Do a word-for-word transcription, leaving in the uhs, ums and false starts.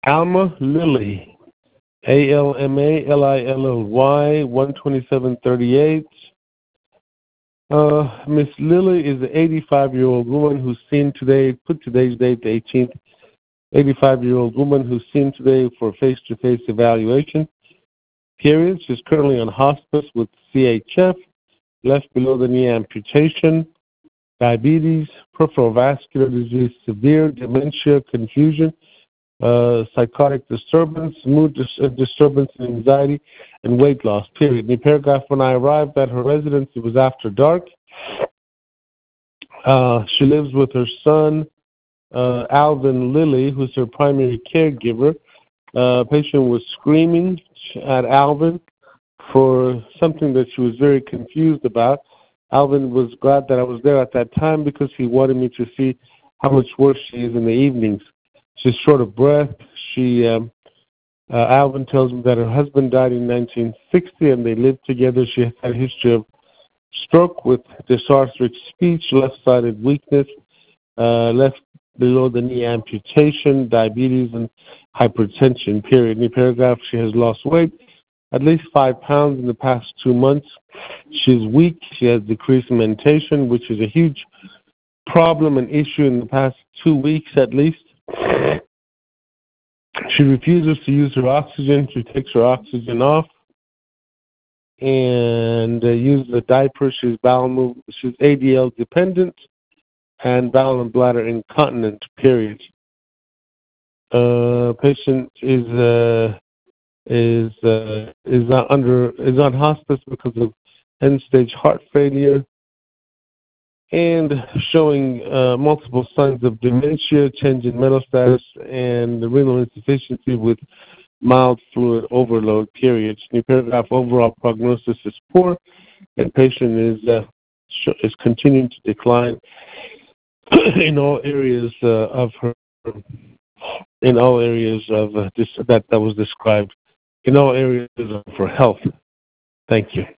Alma Lilly, A L M A L I L L Y, one twenty-seven thirty-eight. Uh, Miss Lilly is an eighty-five-year-old woman who's seen today, put today's date, the eighteenth, eighty-five-year-old woman who's seen today for face-to-face evaluation. Period. She's currently on hospice with C H F, left below the knee amputation, diabetes, peripheral vascular disease, severe dementia, confusion, uh, psychotic disturbance, mood dis- uh, disturbance and anxiety, and weight loss, period. In the paragraph, when I arrived at her residence, it was after dark. Uh, she lives with her son, uh, Alvin Lilly, who's her primary caregiver. Uh, patient was screaming at Alvin for something that she was very confused about. Alvin was glad that I was there at that time because he wanted me to see how much worse she is in the evenings. She's short of breath. She, um, uh, Alvin tells me that her husband died in nineteen sixty and they lived together. She has had a history of stroke with dysarthric speech, left-sided weakness, uh, left below the knee amputation, diabetes, and hypertension, period. In the paragraph, she has lost weight, at least five pounds in the past two months. She's weak. She has decreased mentation, which is a huge problem and issue in the past two weeks at least. She refuses to use her oxygen. She takes her oxygen off and uh, uses a diaper. She's bowel move. She's A D L dependent and bowel and bladder incontinent, period. Uh, patient is uh, is uh, is uh, under is on hospice because of end-stage heart failure and showing uh, multiple signs of dementia, change in mental status, and renal insufficiency with mild fluid overload, period. New paragraph, overall prognosis is poor, and patient is uh, is continuing to decline in all areas uh, of her, in all areas of uh, this, that, that was described, in all areas of her health. Thank you.